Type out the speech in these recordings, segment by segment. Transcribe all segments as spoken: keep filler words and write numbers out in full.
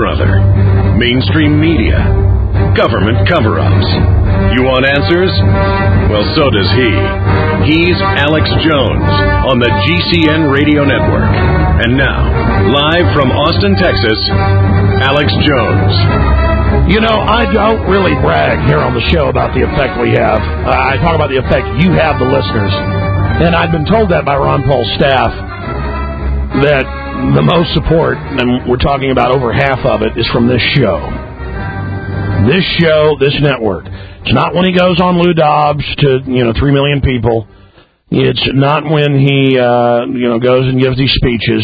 brother. Mainstream media. Government cover-ups. You want answers? Well, so does he. He's Alex Jones on the G C N Radio Network. And now, live from Austin, Texas, Alex Jones. You know, I don't really brag here on the show about the effect we have. Uh, I talk about the effect you have, the listeners. And I've been told that by Ron Paul's staff, that the most support, and we're talking about over half of it, is from this show. This show, this network. It's not when he goes on Lou Dobbs to, you know, three million people. It's not when he, uh, you know, goes and gives these speeches.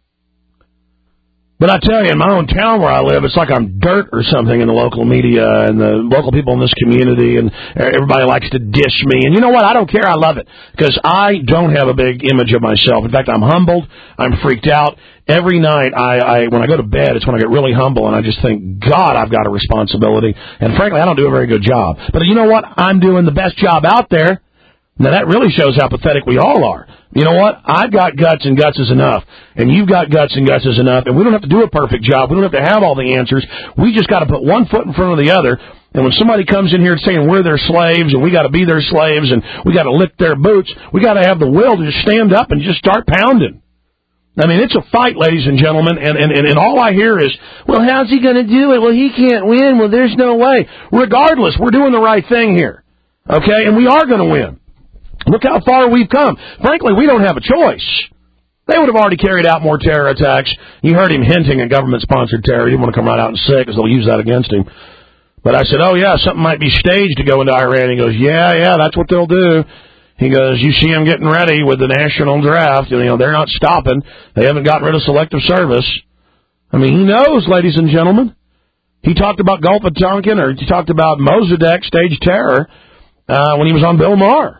But I tell you, in my own town where I live, it's like I'm dirt or something in the local media and the local people in this community, and everybody likes to dish me. And you know what? I don't care. I love it because I don't have a big image of myself. In fact, I'm humbled. I'm freaked out. Every night, I, I when I go to bed, it's when I get really humble, and I just think, God, I've got a responsibility. And frankly, I don't do a very good job. But you know what? I'm doing the best job out there. Now, that really shows how pathetic we all are. You know what? I've got guts, and guts is enough. And you've got guts, and guts is enough. And we don't have to do a perfect job. We don't have to have all the answers. We just got to put one foot in front of the other. And when somebody comes in here saying we're their slaves, and we got to be their slaves, and we got to lick their boots, we got to have the will to just stand up and just start pounding. I mean, it's a fight, ladies and gentlemen, and, and, and all I hear is, well, how's he going to do it? Well, he can't win. Well, there's no way. Regardless, we're doing the right thing here. Okay? And we are going to win. Look how far we've come. Frankly, we don't have a choice. They would have already carried out more terror attacks. You heard him hinting at government-sponsored terror. He didn't want to come right out and say it because they'll use that against him. But I said, oh, yeah, something might be staged to go into Iran. He goes, yeah, yeah, that's what they'll do. He goes, you see them getting ready with the national draft. You know, they're not stopping. They haven't gotten rid of selective service. I mean, he knows, ladies and gentlemen. He talked about Gulf of Tonkin, or he talked about Mossadegh staged terror uh, when he was on Bill Maher.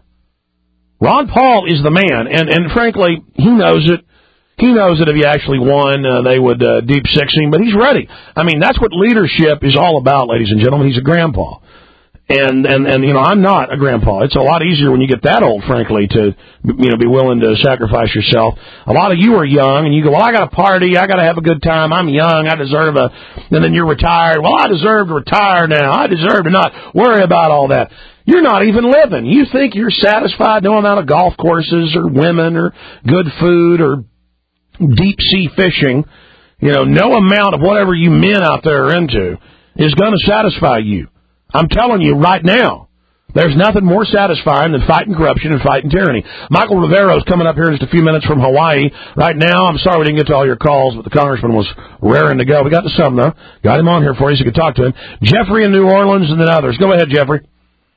Ron Paul is the man, and, and frankly, he knows it. He knows that if he actually won, uh, they would uh, deep six him, but he's ready. I mean, that's what leadership is all about, ladies and gentlemen. He's a grandpa. And, and, and, you know, I'm not a grandpa. It's a lot easier when you get that old, frankly, to, you know, be willing to sacrifice yourself. A lot of you are young, and you go, well, I got to party. I got to have a good time. I'm young. I deserve a, and then you're retired. Well, I deserve to retire now. I deserve to not worry about all that. You're not even living. You think you're satisfied no amount of golf courses or women or good food or deep-sea fishing. You know, no amount of whatever you men out there are into is going to satisfy you. I'm telling you right now, there's nothing more satisfying than fighting corruption and fighting tyranny. Michael Rivero is coming up here in just a few minutes from Hawaii. Right now, I'm sorry we didn't get to all your calls, but the congressman was raring to go. We got to some, though. Got him on here for you so you could talk to him. Jeffrey in New Orleans and then others. Go ahead, Jeffrey.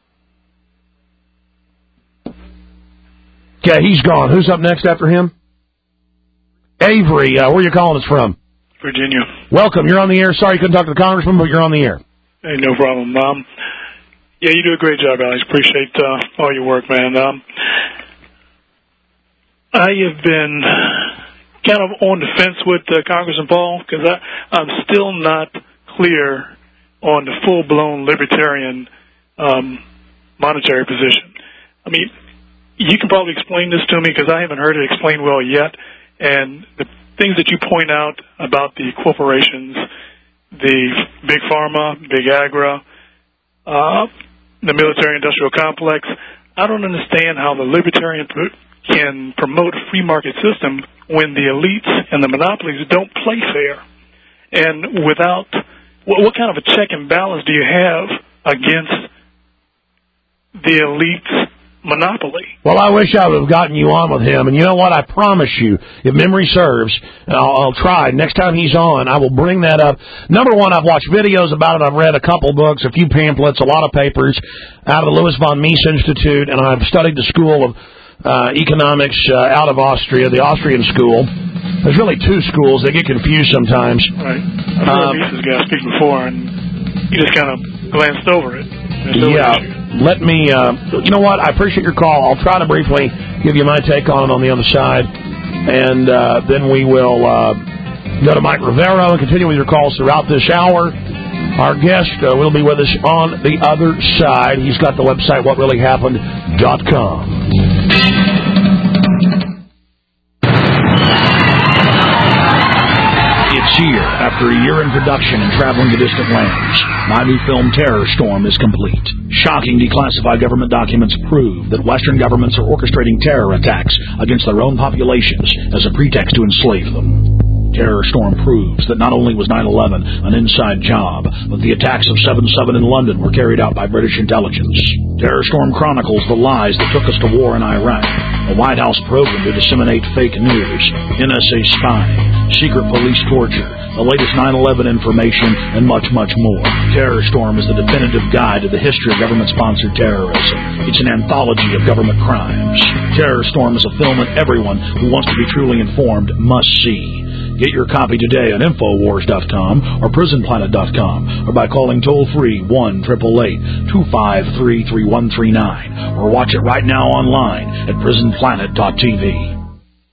Okay, he's gone. Who's up next after him? Avery, uh, where are you calling us from? Virginia. Welcome. You're on the air. Sorry you couldn't talk to the congressman, but you're on the air. Hey, no problem. Um, yeah, you do a great job, Alex. Appreciate uh, all your work, man. Um, I have been kind of on the fence with uh, Congressman Paul because I'm still not clear on the full-blown libertarian um, monetary position. I mean, you can probably explain this to me because I haven't heard it explained well yet. And the things that you point out about the corporations, the big pharma, big agri, uh, the military-industrial complex, I don't understand how the libertarian can promote a free market system when the elites and the monopolies don't play fair. And without, what, what kind of a check and balance do you have against the elites' monopoly? Well, I wish I would have gotten you on with him. And you know what? I promise you, if memory serves, and I'll, I'll try, next time he's on, I will bring that up. Number one, I've watched videos about it. I've read a couple books, a few pamphlets, a lot of papers out of the Louis von Mies Institute, and I've studied the School of uh, Economics uh, out of Austria, the Austrian school. There's really two schools. They get confused sometimes. Right. I've heard um, Mises guy speak before, and he just kind of glanced over it. Yeah. Let me, uh, you know what, I appreciate your call. I'll try to briefly give you my take on it on the other side, and uh, then we will uh, go to Mike Rivero and continue with your calls throughout this hour. Our guest uh, will be with us on the other side. He's got the website what really happened dot com. It's here. After a year in production and traveling to distant lands, my new film Terror Storm is complete. Shocking declassified government documents prove that Western governments are orchestrating terror attacks against their own populations as a pretext to enslave them. Terror Storm proves that not only was nine eleven an inside job, but the attacks of seven seven in London were carried out by British intelligence. Terror Storm chronicles the lies that took us to war in Iraq, a White House program to disseminate fake news, N S A spying, secret police torture, the latest nine eleven information, and much, much more. Terror Storm is the definitive guide to the history of government-sponsored terrorism. It's an anthology of government crimes. Terror Storm is a film that everyone who wants to be truly informed must see. Get your copy today on Infowars dot com or Prison Planet dot com or by calling toll-free one eight eight eight, two five three, three one three nine or watch it right now online at Prison Planet dot T V.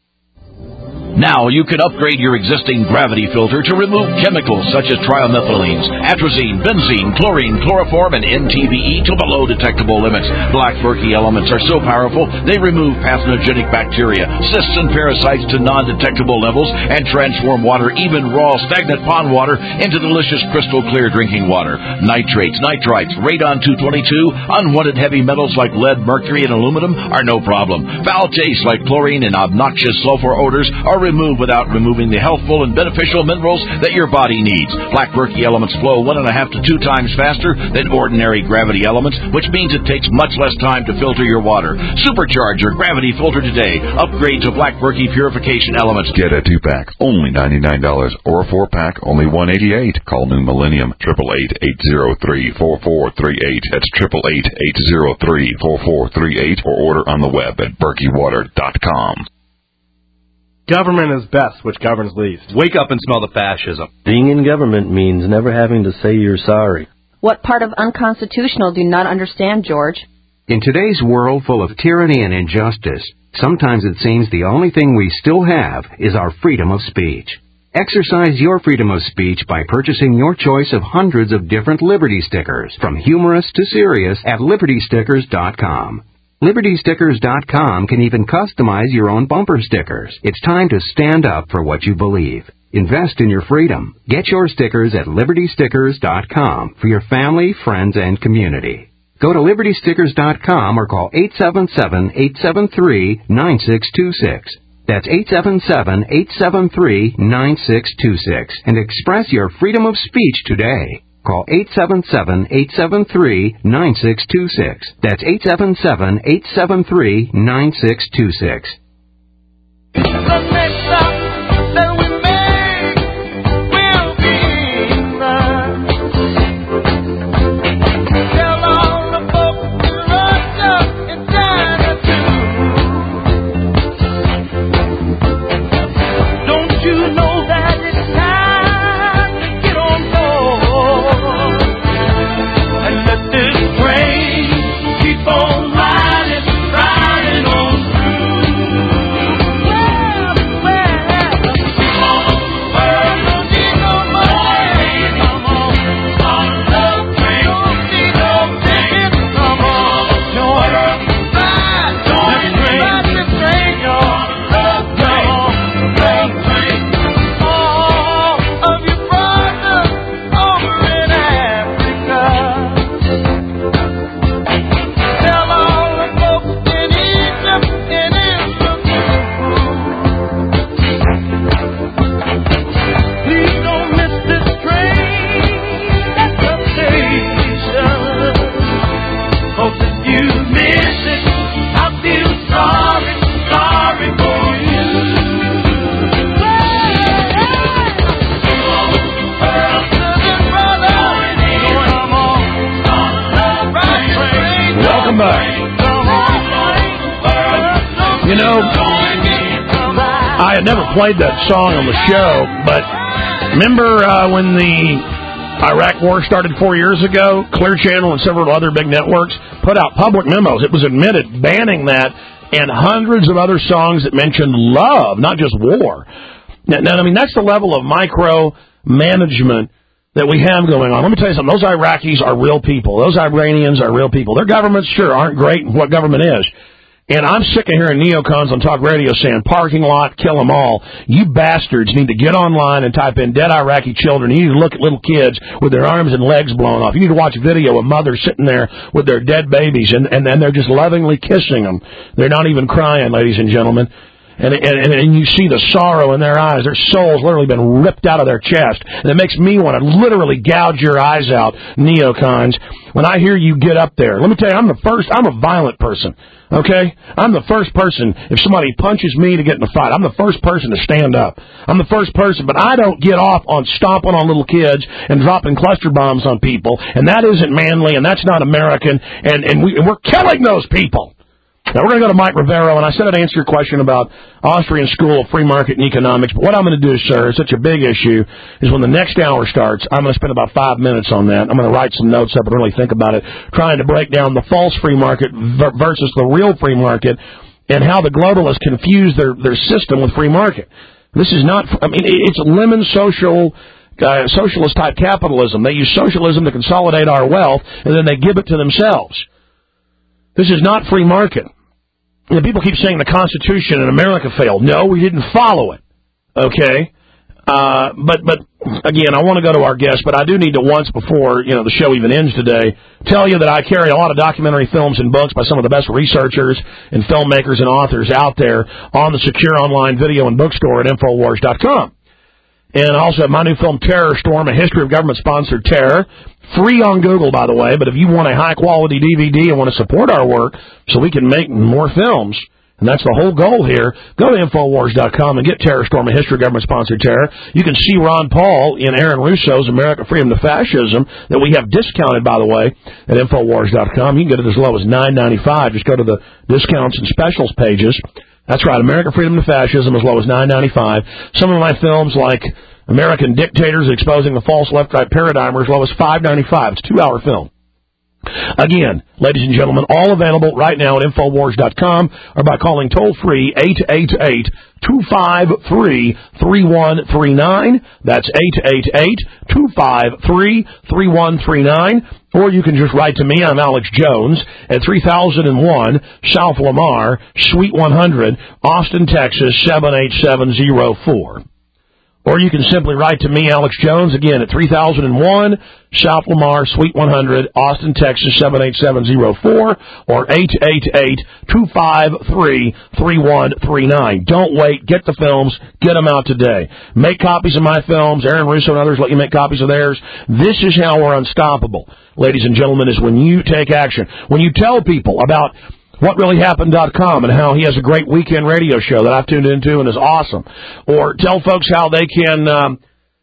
Now you can upgrade your existing gravity filter to remove chemicals such as trimethylenes, atrazine, benzene, chlorine, chloroform, and N T B E to below detectable limits. Black murky elements are so powerful they remove pathogenic bacteria, cysts, and parasites to non-detectable levels and transform water, even raw, stagnant pond water, into delicious crystal clear drinking water. Nitrates, nitrites, radon two twenty-two, unwanted heavy metals like lead, mercury, and aluminum are no problem. Foul tastes like chlorine and obnoxious sulfur odors are removed without removing the healthful and beneficial minerals that your body needs. Black murky elements flow one and a half to two times faster than ordinary gravity elements, which means it takes much less time to filter your water. Supercharge your gravity filter today. Upgrade to black murky purification elements. Get a two-pack, only ninety-nine dollars, or a four-pack, only one hundred eighty-eight dollars. Call New Millennium, eight eight eight, eight zero three, four four three eight. That's eight eight eight, eight zero three, four four three eight, or order on the web at berkey water dot com. Government is best, which governs least. Wake up and smell the fascism. Being in government means never having to say you're sorry. What part of unconstitutional do you not understand, George? In today's world full of tyranny and injustice, sometimes it seems the only thing we still have is our freedom of speech. Exercise your freedom of speech by purchasing your choice of hundreds of different Liberty stickers, from humorous to serious, at liberty stickers dot com. liberty stickers dot com can even customize your own bumper stickers. It's time to stand up for what you believe. Invest in your freedom. Get your stickers at liberty stickers dot com for your family, friends, and community. Go to liberty stickers dot com or call eight seven seven, eight seven three, nine six two six. That's eight seven seven, eight seven three, nine six two six and express your freedom of speech today. Call eight seven seven, eight seven three, nine six two six. That's eight seven seven, eight seven three, nine six two six. Played that song on the show, but remember uh, when the Iraq War started four years ago, Clear Channel and several other big networks put out public memos. It was admitted banning that and hundreds of other songs that mentioned love, not just war. Now, now I mean, that's the level of micro-management that we have going on. Let me tell you something. Those Iraqis are real people. Those Iranians are real people. Their governments, sure, aren't great in what government is. And I'm sick of hearing neocons on talk radio saying, parking lot, kill them all. You bastards need to get online and type in dead Iraqi children. You need to look at little kids with their arms and legs blown off. You need to watch a video of mothers sitting there with their dead babies, and, and, and they're just lovingly kissing them. They're not even crying, ladies and gentlemen. And, and, and you see the sorrow in their eyes. Their soul's literally been ripped out of their chest. And it makes me want to literally gouge your eyes out, neocons, when I hear you get up there. Let me tell you, I'm the first, I'm a violent person. Okay? I'm the first person, if somebody punches me to get in a fight, I'm the first person to stand up. I'm the first person, but I don't get off on stomping on little kids and dropping cluster bombs on people, and that isn't manly, and that's not American, and, and, we, and we're killing those people. Now, we're going to go to Mike Rivero, and I said I'd answer your question about Austrian School of Free Market and Economics, but what I'm going to do, sir, is such a big issue, is when the next hour starts, I'm going to spend about five minutes on that. I'm going to write some notes up and really think about it, trying to break down the false free market versus the real free market and how the globalists confuse their, their system with free market. This is not, I mean, it's lemon social... Uh, socialist-type capitalism. They use socialism to consolidate our wealth, and then they give it to themselves. This is not free market. You know, people keep saying the Constitution in America failed. No, we didn't follow it. Okay? Uh, but, but again, I want to go to our guest, but I do need to once before, you know, the show even ends today, tell you that I carry a lot of documentary films and books by some of the best researchers and filmmakers and authors out there on the secure online video and bookstore at Infowars dot com. And I also have my new film, Terror Storm, a history of government-sponsored terror. Free on Google, by the way, but if you want a high-quality D V D and want to support our work so we can make more films, and that's the whole goal here, go to Infowars dot com and get Terror Storm, a history of government-sponsored terror. You can see Ron Paul in Aaron Russo's America Freedom to Fascism that we have discounted, by the way, at Infowars dot com. You can get it as low as nine ninety-five. Just go to the discounts and specials pages. That's right, America Freedom to Fascism as low as nine ninety-five. Some of my films like American Dictators Exposing the False Left-Right Paradigm are as low as five ninety-five. It's a two-hour film. Again, ladies and gentlemen, all available right now at Infowars dot com or by calling toll-free eight eight eight, two five three, three one three nine. That's eight eight eight, two five three, three one three nine. Or you can just write to me. I'm Alex Jones at three thousand one South Lamar, Suite one hundred, Austin, Texas, seven eight seven zero four. Or you can simply write to me, Alex Jones, again at three thousand one South Lamar, Suite one hundred, Austin, Texas, seven eight seven zero four, or eight eight eight, two five three, three one three nine. Don't wait. Get the films. Get them out today. Make copies of my films. Aaron Russo and others let you make copies of theirs. This is how we're unstoppable, ladies and gentlemen, is when you take action. When you tell people about what really happened dot com and how he has a great weekend radio show that I've tuned into and is awesome. Or tell folks how they can um,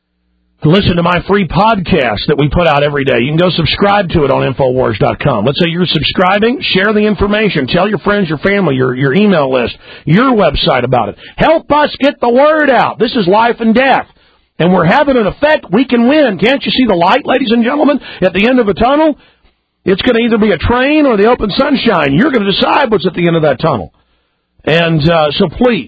listen to my free podcast that we put out every day. You can go subscribe to it on Infowars dot com. Let's say you're subscribing, share the information. Tell your friends, your family, your, your email list, your website about it. Help us get the word out. This is life and death. And we're having an effect. We can win. Can't you see the light, ladies and gentlemen, at the end of the tunnel? It's going to either be a train or the open sunshine. You're going to decide what's at the end of that tunnel. And uh, so please,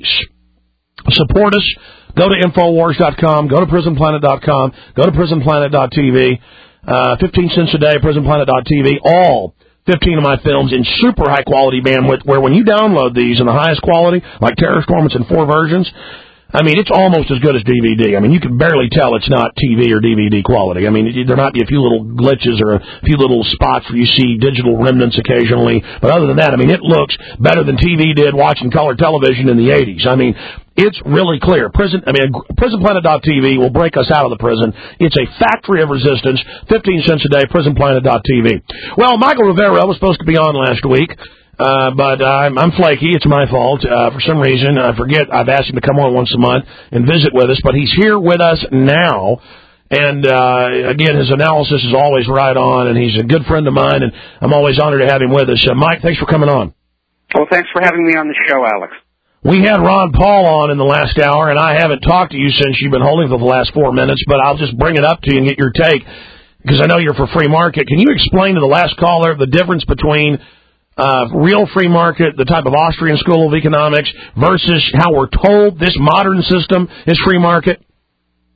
support us. Go to Infowars dot com. Go to Prison Planet dot com. Go to Prison Planet dot T V. Uh, fifteen cents a day, Prison Planet dot T V. All fifteen of my films in super high-quality bandwidth, where when you download these in the highest quality, like Terror Storm, it's in four versions. I mean, it's almost as good as D V D. I mean, you can barely tell it's not T V or D V D quality. I mean, it, there might be a few little glitches or a few little spots where you see digital remnants occasionally. But other than that, I mean, it looks better than T V did watching color television in the eighties. I mean, it's really clear. Prison, I mean, Prison Planet dot T V will break us out of the prison. It's a factory of resistance. fifteen cents a day, Prison Planet dot T V. Well, Michael Rivera was supposed to be on last week. Uh, but I'm, I'm flaky. It's my fault. Uh, for some reason, I forget I've asked him to come on once a month and visit with us, but he's here with us now. And, uh, again, his analysis is always right on, and he's a good friend of mine, and I'm always honored to have him with us. Uh, Mike, thanks for coming on. Well, thanks for having me on the show, Alex. We had Ron Paul on in the last hour, and I haven't talked to you since you've been holding for the last four minutes, but I'll just bring it up to you and get your take, because I know you're for free market. Can you explain to the last caller the difference between Uh, real free market, the type of Austrian School of Economics, versus how we're told this modern system is free market?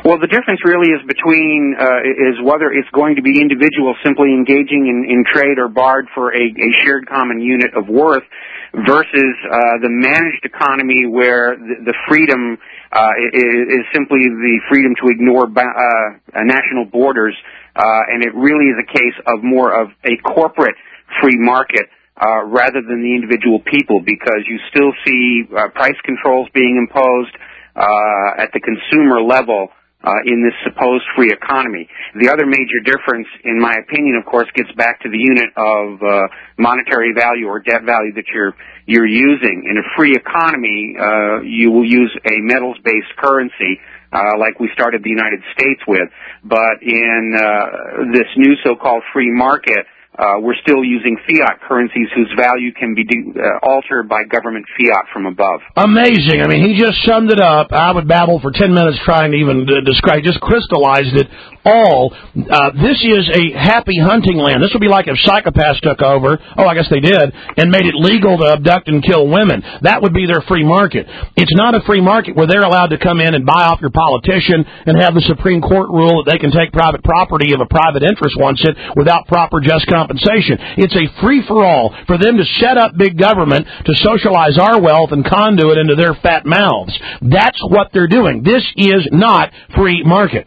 Well, the difference really is between uh, is whether it's going to be individuals simply engaging in, in trade or barred for a, a shared common unit of worth versus uh, the managed economy where the, the freedom uh, is, is simply the freedom to ignore ba- uh, national borders, uh, and it really is a case of more of a corporate free market uh, rather than the individual people, because you still see uh, price controls being imposed uh, at the consumer level Uh, in this supposed free economy. The other major difference, in my opinion, of course, gets back to the unit of uh, monetary value or debt value that you're you're using. In a free economy, uh, you will use a metals-based currency, uh, like we started the United States with. But in uh, this new so-called free market, Uh, we're still using fiat currencies whose value can be de- uh, altered by government fiat from above. Amazing. I mean, he just summed it up. I would babble for ten minutes trying to even uh, describe, just crystallized it all. Uh, this is a happy hunting land. This would be like if psychopaths took over, oh, I guess they did, and made it legal to abduct and kill women. That would be their free market. It's not a free market where they're allowed to come in and buy off your politician and have the Supreme Court rule that they can take private property if a private interest wants it without proper just compensation. It's a free-for-all for them to set up big government to socialize our wealth and conduit into their fat mouths. That's what they're doing. This is not free market.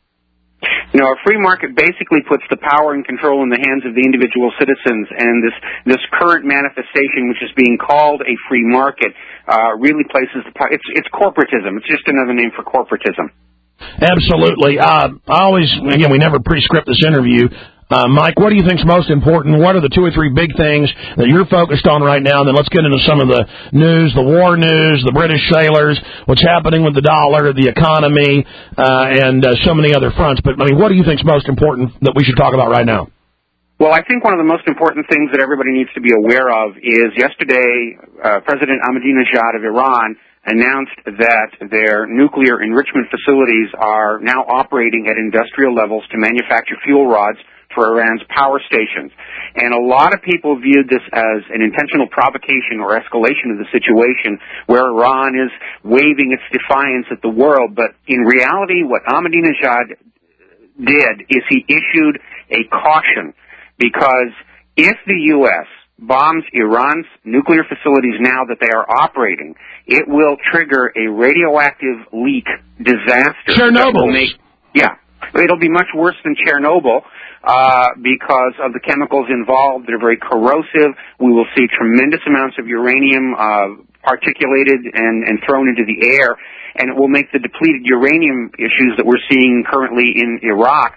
You know, a free market basically puts the power and control in the hands of the individual citizens, and this this current manifestation, which is being called a free market, uh, really places the power. It's it's corporatism. It's just another name for corporatism. Absolutely. Uh, I always, again, we never pre-script this interview. Uh, Mike, what do you think is most important? What are the two or three big things that you're focused on right now? And then let's get into some of the news, the war news, the British sailors, what's happening with the dollar, the economy, uh, and uh, so many other fronts. But, I mean, what do you think is most important that we should talk about right now? Well, I think one of the most important things that everybody needs to be aware of is yesterday uh, President Ahmadinejad of Iran announced that their nuclear enrichment facilities are now operating at industrial levels to manufacture fuel rods for Iran's power stations. And a lot of people viewed this as an intentional provocation or escalation of the situation where Iran is waving its defiance at the world. But in reality, what Ahmadinejad did is he issued a caution, because if the U S bombs Iran's nuclear facilities now that they are operating, it will trigger a radioactive leak disaster. Chernobyl. Yeah. It'll be much worse than Chernobyl. Uh, because of the chemicals involved. They're very corrosive. We will see tremendous amounts of uranium uh, particulated and, and thrown into the air, and it will make the depleted uranium issues that we're seeing currently in Iraq,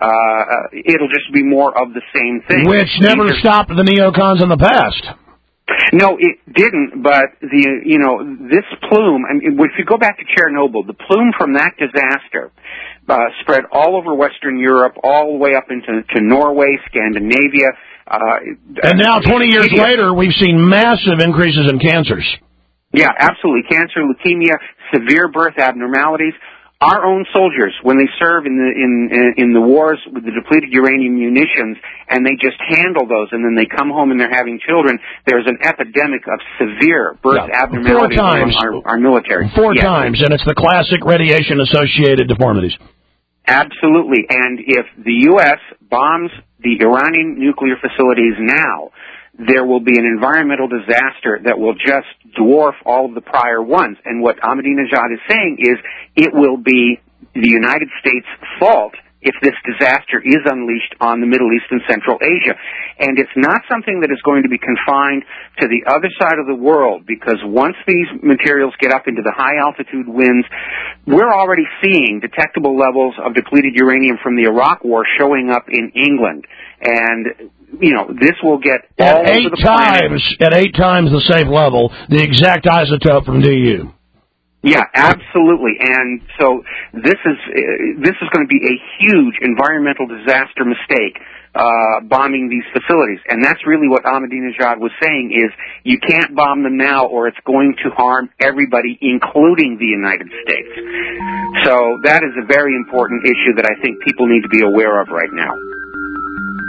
uh, it'll just be more of the same thing. Which never These stopped are... the neocons in the past. No, it didn't, but the, you know, this plume, I mean, if you go back to Chernobyl, the plume from that disaster uh, spread all over Western Europe, all the way up into to Norway, Scandinavia. Uh, and now, twenty years leukemia. later, we've seen massive increases in cancers. Yeah, absolutely. Cancer, leukemia, severe birth abnormalities. Our own soldiers, when they serve in the in in the wars with the depleted uranium munitions, and they just handle those, and then they come home and they're having children, there's an epidemic of severe birth yeah. abnormalities Four times. among our, our military. Four yeah. times, and it's the classic radiation-associated deformities. Absolutely, and if the U S bombs the Iranian nuclear facilities now, there will be an environmental disaster that will just dwarf all of the prior ones. And what Ahmadinejad is saying is it will be the United States' fault if this disaster is unleashed on the Middle East and Central Asia. And it's not something that is going to be confined to the other side of the world, because once these materials get up into the high-altitude winds, we're already seeing detectable levels of depleted uranium from the Iraq War showing up in England. And you know, this will get all at eight over the times planet. At eight times the safe level, the exact isotope from D U. Yeah, absolutely. And so this is uh, this is going to be a huge environmental disaster mistake, uh, bombing these facilities. And that's really what Ahmadinejad was saying, is you can't bomb them now or it's going to harm everybody, including the United States. So that is a very important issue that I think people need to be aware of right now.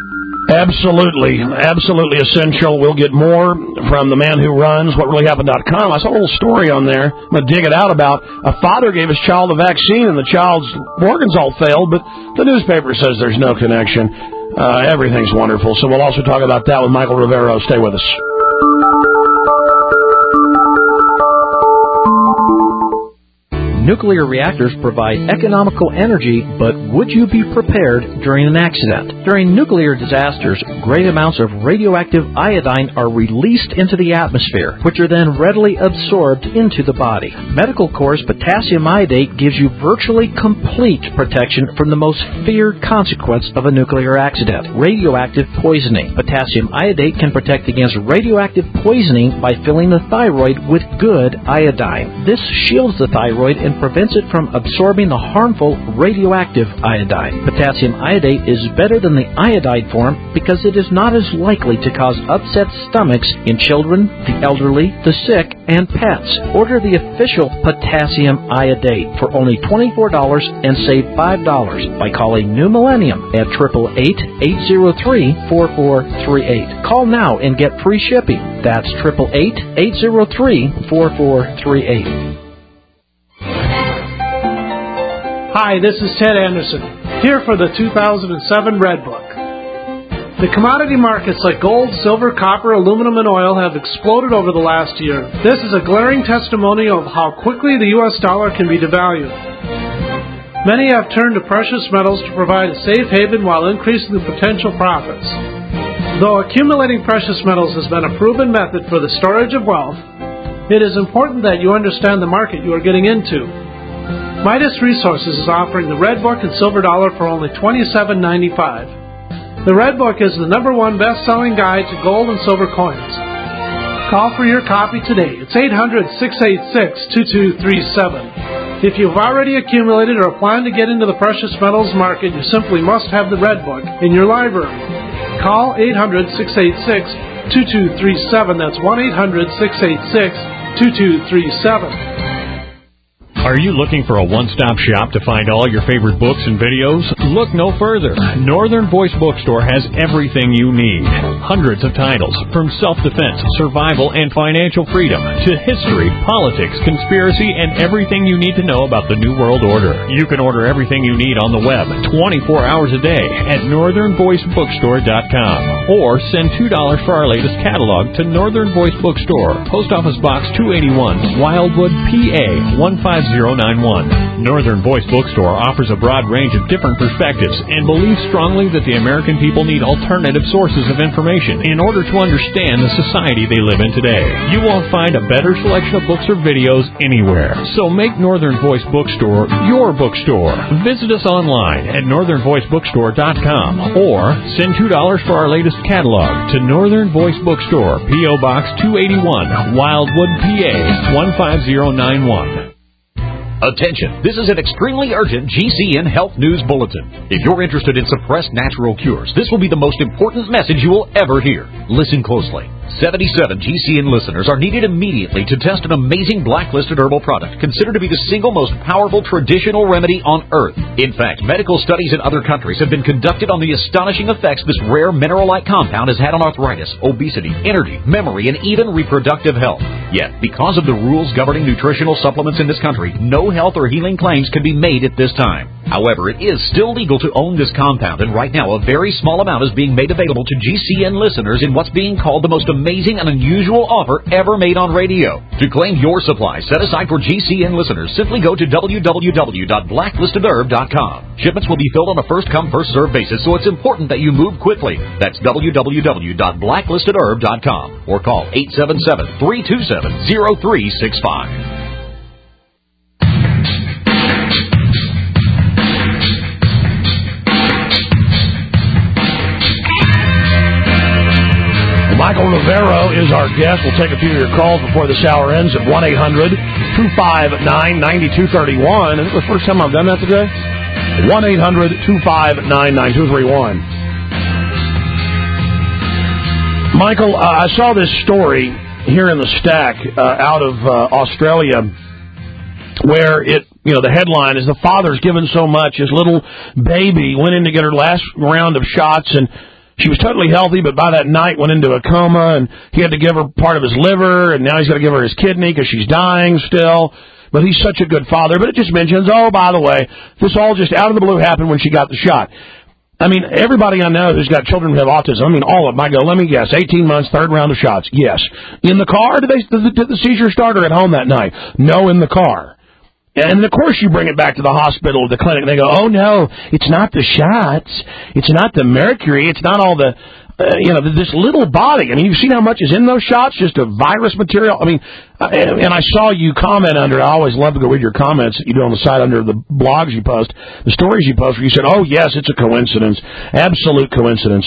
Absolutely, absolutely essential. We'll get more from the man who runs what really happened dot com. I saw a little story on there. I'm going to dig it out about a father gave his child a vaccine and the child's organs all failed, but the newspaper says there's no connection. Uh, everything's wonderful. So we'll also talk about that with Michael Rivero. Stay with us. Nuclear reactors provide economical energy, but would you be prepared during an accident? During nuclear disasters, great amounts of radioactive iodine are released into the atmosphere, which are then readily absorbed into the body. Medical Corps potassium iodate gives you virtually complete protection from the most feared consequence of a nuclear accident, radioactive poisoning. Potassium iodate can protect against radioactive poisoning by filling the thyroid with good iodine. This shields the thyroid and prevents it from absorbing the harmful radioactive iodine. Potassium iodate is better than the iodide form because it is not as likely to cause upset stomachs in children, the elderly, the sick, and pets. Order the official potassium iodate for only twenty-four dollars and save five dollars by calling New Millennium at eight eight eight, eight zero three, four four three eight. Call now and get free shipping. That's eight eight eight, eight zero three, four four three eight. Hi, this is Ted Anderson, here for the two thousand seven Red Book. The commodity markets like gold, silver, copper, aluminum, and oil have exploded over the last year. This is a glaring testimonial of how quickly the U S dollar can be devalued. Many have turned to precious metals to provide a safe haven while increasing the potential profits. Though accumulating precious metals has been a proven method for the storage of wealth, it is important that you understand the market you are getting into. Midas Resources is offering the Red Book and Silver Dollar for only twenty-seven ninety-five. The Red Book is the number one best-selling guide to gold and silver coins. Call for your copy today. It's eight hundred, six eight six, two two three seven. If you've already accumulated or plan to get into the precious metals market, you simply must have the Red Book in your library. Call eight hundred, six eight six, two two three seven. That's one eight hundred, six eight six, two two three seven. Are you looking for a one-stop shop to find all your favorite books and videos? Look no further. Northern Voice Bookstore has everything you need. Hundreds of titles, from self-defense, survival, and financial freedom, to history, politics, conspiracy, and everything you need to know about the New World Order. You can order everything you need on the web twenty-four hours a day at northern voice bookstore dot com. Or send two dollars for our latest catalog to Northern Voice Bookstore, Post Office Box two eighty-one, Wildwood, P A one five zero nine one. Northern Voice Bookstore offers a broad range of different perspectives and believes strongly that the American people need alternative sources of information in order to understand the society they live in today. You won't find a better selection of books or videos anywhere. So make Northern Voice Bookstore your bookstore. Visit us online at northern voice bookstore dot com or send two dollars for our latest catalog to Northern Voice Bookstore, P O. Box two eighty-one, Wildwood, P A one five zero nine one. Attention, this is an extremely urgent G C N Health News Bulletin. If you're interested in suppressed natural cures, this will be the most important message you will ever hear. Listen closely. seventy-seven G C N listeners are needed immediately to test an amazing blacklisted herbal product considered to be the single most powerful traditional remedy on earth. In fact, medical studies in other countries have been conducted on the astonishing effects this rare mineral-like compound has had on arthritis, obesity, energy, memory, and even reproductive health. Yet, because of the rules governing nutritional supplements in this country, no health or healing claims can be made at this time. However, it is still legal to own this compound, and right now a very small amount is being made available to G C N listeners in what's being called the most amazing and unusual offer ever made on radio. To claim your supply set aside for G C N listeners, simply go to w w w dot blacklisted herb dot com. Shipments will be filled on a first-come, first-served basis, so it's important that you move quickly. That's w w w dot blacklisted herb dot com or call eight seven seven, three two seven, zero three six five. Michael Rivero is our guest. We'll take a few of your calls before this hour ends at one eight hundred, two five nine, nine two three one. Is it the first time I've done that today? one eight hundred, two five nine, nine two three one. Michael, uh, I saw this story here in the stack uh, out of uh, Australia where it, you know, the headline is, the father's given so much, his little baby went in to get her last round of shots and she was totally healthy, but by that night went into a coma, and he had to give her part of his liver, and now he's got to give her his kidney because she's dying still. But he's such a good father. But it just mentions, oh, by the way, this all just out of the blue happened when she got the shot. I mean, everybody I know who's got children who have autism, I mean, all of them, I go, let me guess, eighteen months, third round of shots. Yes. In the car? Did, they, did, the, did the seizure start or at home that night? No, in the car. And, of course, you bring it back to the hospital or the clinic, and they go, oh, no, it's not the shots. It's not the mercury. It's not all the, uh, you know, this little body. I mean, you've seen how much is in those shots, just a virus material. I mean, uh, and I saw you comment under it. I always love to go read your comments that you do on the site under the blogs you post, the stories you post, where you said, oh, yes, it's a coincidence, absolute coincidence.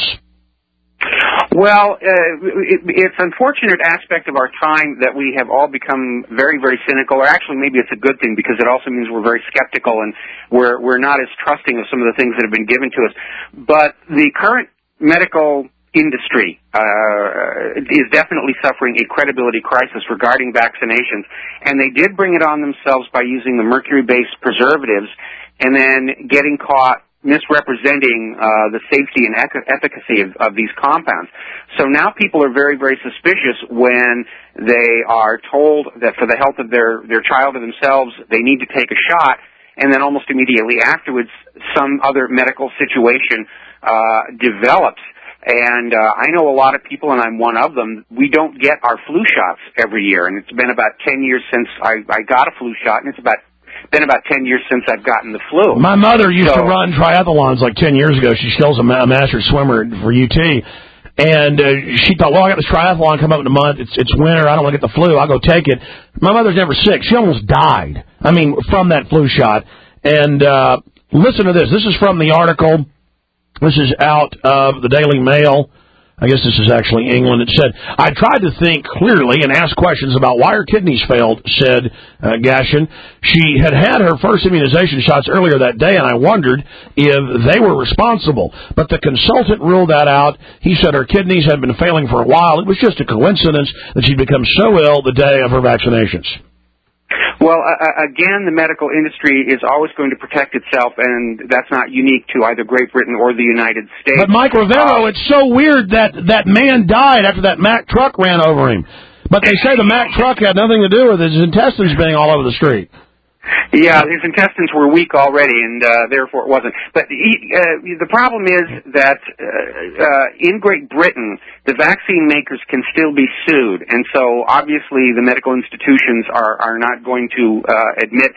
Well, uh, it, it's an unfortunate aspect of our time that we have all become very, very cynical, or actually maybe it's a good thing because it also means we're very skeptical and we're, we're not as trusting of some of the things that have been given to us. But the current medical industry uh, is definitely suffering a credibility crisis regarding vaccinations, and they did bring it on themselves by using the mercury-based preservatives and then getting caught misrepresenting uh, the safety and ec- efficacy of, of these compounds. So now people are very, very suspicious when they are told that for the health of their, their child or themselves, they need to take a shot, and then almost immediately afterwards, some other medical situation uh, develops. And uh, I know a lot of people, and I'm one of them, we don't get our flu shots every year, and it's been about ten years since I, I got a flu shot, and it's about been about ten years since I've gotten the flu. My mother used so, to run triathlons like ten years ago. She still's a, ma- a master swimmer for U T. And uh, she thought, well, I got this triathlon coming up in a month. It's it's winter. I don't want to get the flu. I'll go take it. My mother's never sick. She almost died, I mean, from that flu shot. And uh, listen to this. This is from the article. This is out of the Daily Mail. I guess this is actually England. It said, I tried to think clearly and ask questions about why her kidneys failed, said uh, Gashin. She had had her first immunization shots earlier that day, and I wondered if they were responsible. But the consultant ruled that out. He said her kidneys had been failing for a while. It was just a coincidence that she'd become so ill the day of her vaccinations. Well, uh, again, the medical industry is always going to protect itself, and that's not unique to either Great Britain or the United States. But, Mike Rivero, uh, it's so weird that that man died after that Mack truck ran over him. But they say the Mack truck had nothing to do with his intestines being all over the street. Yeah, his intestines were weak already, and uh, therefore it wasn't. But he, uh, the problem is that uh, uh, in Great Britain, the vaccine makers can still be sued, and so obviously the medical institutions are, are not going to uh, admit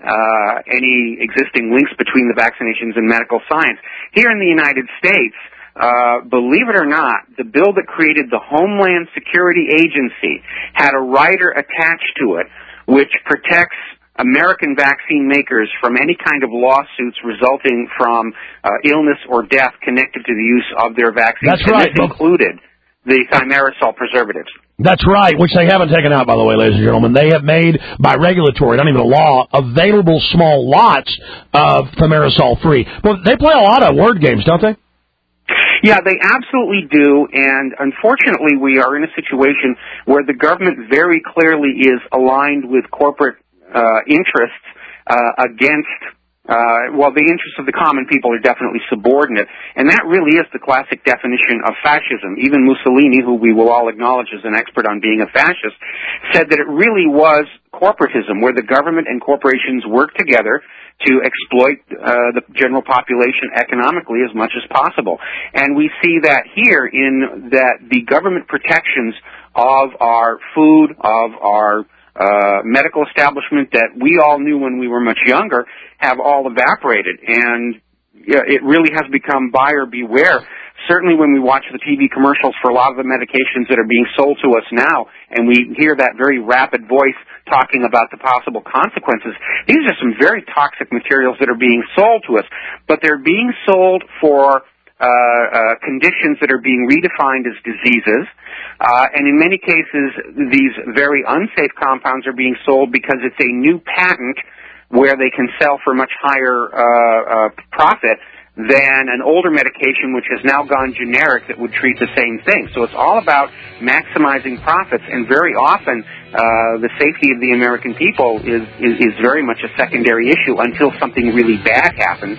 uh, any existing links between the vaccinations and medical science. Here in the United States, Uh, believe it or not, the bill that created the Homeland Security Agency had a rider attached to it which protects American vaccine makers from any kind of lawsuits resulting from uh, illness or death connected to the use of their vaccines. That's right. And this included the thimerosal preservatives. That's right, which they haven't taken out, by the way, ladies and gentlemen. They have made, by regulatory, not even a law, available small lots of thimerosal-free. Well, they play a lot of word games, don't they? Yeah, they absolutely do, and unfortunately we are in a situation where the government very clearly is aligned with corporate uh, interests uh, against, uh, well, the interests of the common people are definitely subordinate, and that really is the classic definition of fascism. Even Mussolini, who we will all acknowledge as an expert on being a fascist, said that it really was corporatism, where the government and corporations work together to exploit uh, the general population economically as much as possible. And we see that here in that the government protections of our food, of our uh, medical establishment that we all knew when we were much younger have all evaporated. And yeah, it really has become buyer beware. Certainly when we watch the T V commercials for a lot of the medications that are being sold to us now, and we hear that very rapid voice talking about the possible consequences, these are some very toxic materials that are being sold to us, but they're being sold for uh, uh, conditions that are being redefined as diseases, uh, and in many cases these very unsafe compounds are being sold because it's a new patent where they can sell for much higher uh, uh, profit than an older medication which has now gone generic that would treat the same thing. So it's all about maximizing profits, and very often uh, the safety of the American people is, is, is very much a secondary issue until something really bad happens.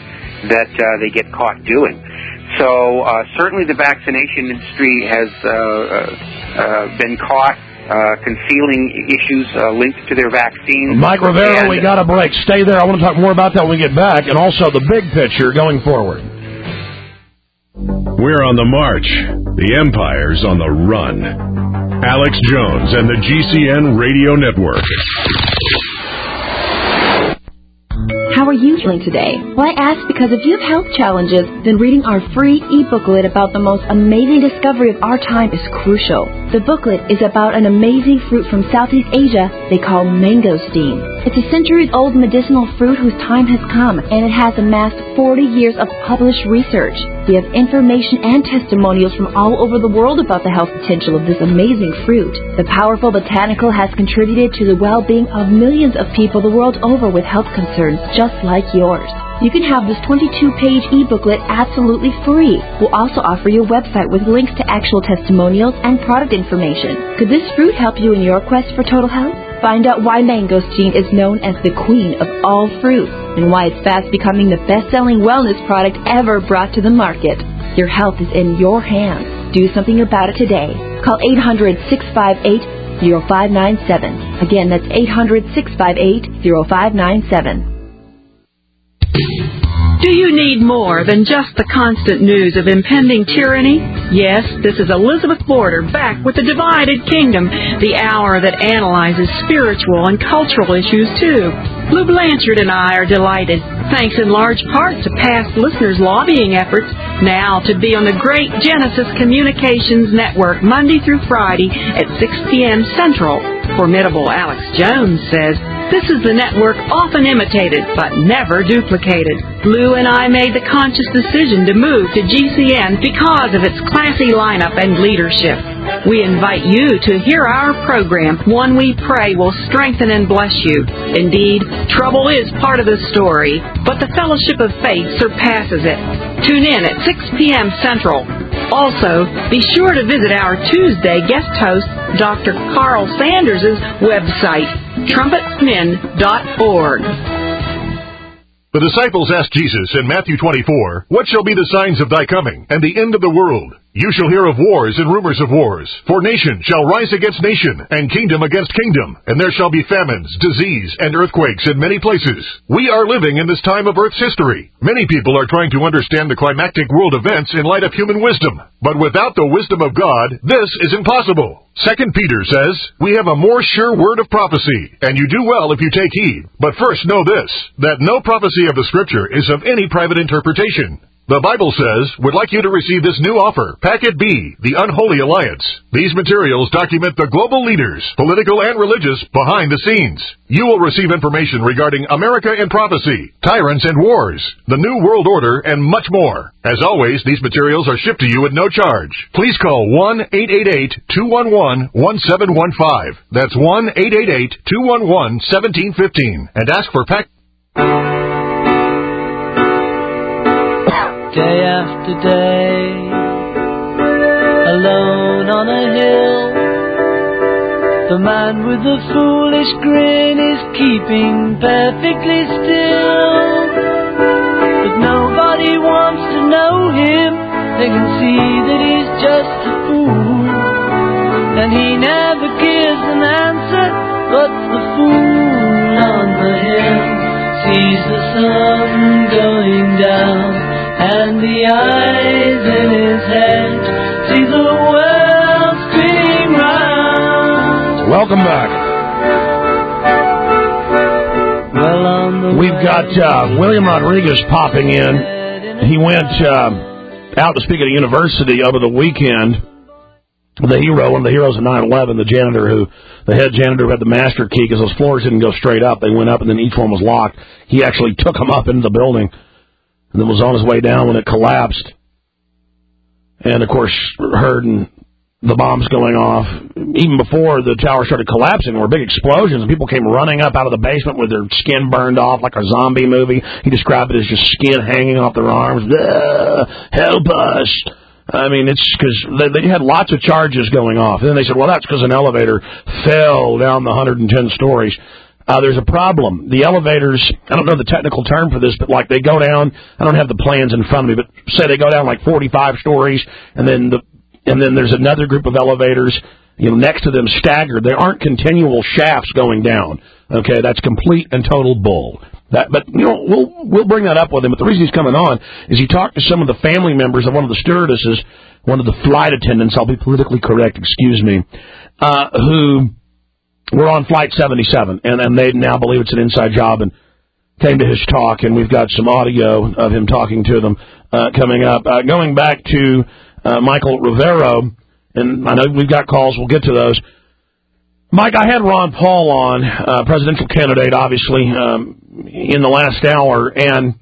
that uh, they get caught doing. So uh, certainly the vaccination industry has uh, uh, been caught uh, concealing issues uh, linked to their vaccines. Mike Rivera, and, we got a break. Stay there. I want to talk more about that when we get back, and also the big picture going forward. We're on the march. The Empire's on the run. Alex Jones and the G C N Radio Network. How are you feeling today? Well, I ask because if you have health challenges, then reading our free e-booklet about the most amazing discovery of our time is crucial. The booklet is about an amazing fruit from Southeast Asia they call mangosteen. It's a centuries-old medicinal fruit whose time has come, and it has amassed forty years of published research. We have information and testimonials from all over the world about the health potential of this amazing fruit. The powerful botanical has contributed to the well-being of millions of people the world over with health concerns just like yours. You can have this twenty-two page e-booklet absolutely free. We'll also offer you a website with links to actual testimonials and product information. Could this fruit help you in your quest for total health? Find out why mangosteen is known as the queen of all fruits and why it's fast becoming the best-selling wellness product ever brought to the market. Your health is in your hands. Do something about it today. Call eight hundred, six five eight, zero five nine seven. Again, that's eight hundred, six five eight, zero five nine seven. Do you need more than just the constant news of impending tyranny? Yes, this is Elizabeth Border back with The Divided Kingdom, the hour that analyzes spiritual and cultural issues too. Lou Blanchard and I are delighted, thanks in large part to past listeners' lobbying efforts, now to be on the great Genesis Communications Network Monday through Friday at six p.m. Central. Formidable Alex Jones says, this is the network often imitated but never duplicated. Lou and I made the conscious decision to move to G C N because of its classy lineup and leadership. We invite you to hear our program, one we pray will strengthen and bless you. Indeed, trouble is part of the story, but the fellowship of faith surpasses it. Tune in at six p.m. Central. Also, be sure to visit our Tuesday guest host, Doctor Carl Sanders' website, trumpet men dot org. The disciples asked Jesus in Matthew twenty-four, "What shall be the signs of thy coming, and the end of the world? You shall hear of wars and rumors of wars. For nation shall rise against nation, and kingdom against kingdom. And there shall be famines, disease, and earthquakes in many places." We are living in this time of Earth's history. Many people are trying to understand the climactic world events in light of human wisdom. But without the wisdom of God, this is impossible. Second Peter says, "We have a more sure word of prophecy, and you do well if you take heed. But first know this, that no prophecy of the Scripture is of any private interpretation." The Bible says, "Would like you to receive this new offer, Packet B, the Unholy Alliance." These materials document the global leaders, political and religious, behind the scenes. You will receive information regarding America in prophecy, tyrants and wars, the New World Order, and much more. As always, these materials are shipped to you at no charge. Please call one eight eight eight, two one one, one seven one five. That's one eight eight eight, two one one, one seven one five and ask for Packet. Day after day, alone on a hill, the man with the foolish grin is keeping perfectly still. But nobody wants to know him, they can see that he's just a fool. And he never gives an answer, but the fool on the hill sees the sun going down, and the eyes in his head see the world spinning round. Welcome back. Well, on the We've got uh, William Rodriguez popping in. He went uh, out to speak at a university over the weekend. The hero, one of the heroes of nine eleven, the janitor who, the head janitor who had the master key, because those floors didn't go straight up. They went up and then each one was locked. He actually took them up into the building and then was on his way down when it collapsed. And, of course, heard the bombs going off. Even before the tower started collapsing, there were big explosions, and people came running up out of the basement with their skin burned off like a zombie movie. He described it as just skin hanging off their arms. Help us. I mean, it's because they, they had lots of charges going off. And then they said, well, that's because an elevator fell down the one hundred ten stories. Uh, there's a problem. The elevators, I don't know the technical term for this, but like they go down, I don't have the plans in front of me, but say they go down like forty-five stories, and then the, and then there's another group of elevators, you know, next to them staggered. There aren't continual shafts going down. Okay, that's complete and total bull. That, but, you know, we'll, we'll bring that up with him. But the reason he's coming on is he talked to some of the family members of one of the stewardesses, one of the flight attendants, I'll be politically correct, excuse me, uh, who were on Flight seventy-seven, and, and they now believe it's an inside job, and came to his talk, and we've got some audio of him talking to them uh, coming up. Uh, going back to uh, Michael Rivero, and I know we've got calls, we'll get to those. Mike, I had Ron Paul on, uh, presidential candidate, obviously, um, in the last hour, and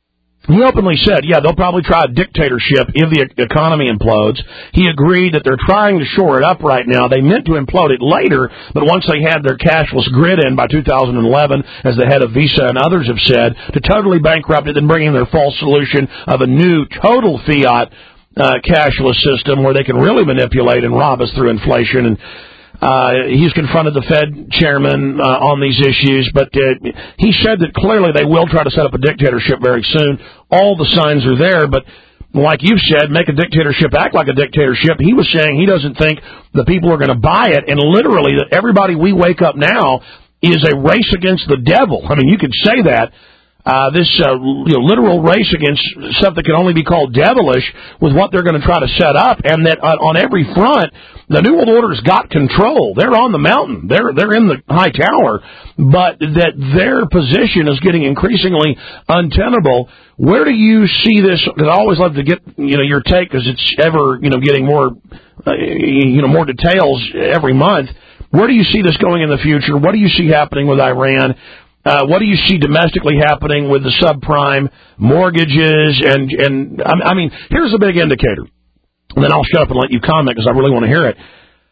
he openly said, yeah, they'll probably try a dictatorship if the economy implodes. He agreed that they're trying to shore it up right now. They meant to implode it later, but once they had their cashless grid in by two thousand eleven, as the head of Visa and others have said, to totally bankrupt it and bring in their false solution of a new total fiat uh, cashless system where they can really manipulate and rob us through inflation. And Uh, he's confronted the Fed chairman uh, on these issues, but uh, he said that clearly they will try to set up a dictatorship very soon. All the signs are there, but like you said, make a dictatorship act like a dictatorship. He was saying he doesn't think the people are going to buy it, and literally that everybody we wake up now is a race against the devil. I mean, you could say that. Uh, this uh, you know, literal race against stuff that can only be called devilish with what they're going to try to set up, and that uh, on every front, the New World Order's got control. They're on the mountain. They're they're in the high tower, but that their position is getting increasingly untenable. Where do you see this? Because I always love to get you know your take, because it's ever you know getting more uh, you know more details every month. Where do you see this going in the future? What do you see happening with Iran? Uh, what do you see domestically happening with the subprime mortgages? And, and I mean, here's a big indicator. And then I'll shut up and let you comment because I really want to hear it.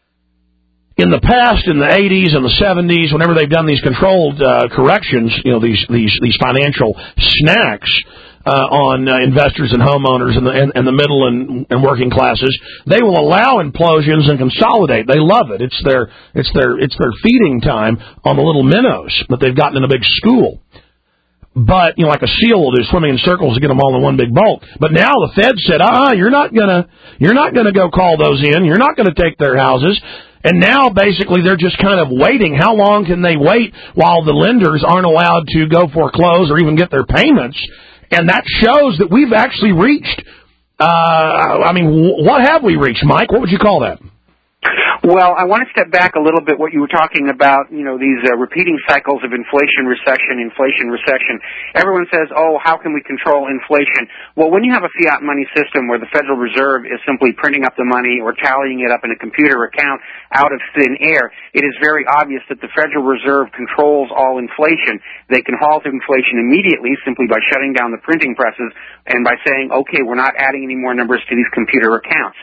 In the past, in the eighties and the seventies, whenever they've done these controlled uh, corrections, you know, these these these financial snacks uh, on uh, investors and homeowners and the, and, and the middle and, and working classes, they will allow implosions and consolidate. They love it. It's their it's their it's their feeding time on the little minnows that they've gotten in a big school. But, you know, like a seal will do, swimming in circles to get them all in one big bulk. But now the Fed said, uh-uh, you're not gonna, you're not gonna go call those in. You're not gonna take their houses. And now, basically, they're just kind of waiting. How long can they wait while the lenders aren't allowed to go foreclose or even get their payments? And that shows that we've actually reached, uh, I mean, what have we reached, Mike? What would you call that? Well, I want to step back a little bit what you were talking about, you know, these uh, repeating cycles of inflation, recession, inflation, recession. Everyone says, oh, how can we control inflation? Well, when you have a fiat money system where the Federal Reserve is simply printing up the money or tallying it up in a computer account out of thin air, it is very obvious that the Federal Reserve controls all inflation. They can halt inflation immediately simply by shutting down the printing presses and by saying, okay, we're not adding any more numbers to these computer accounts.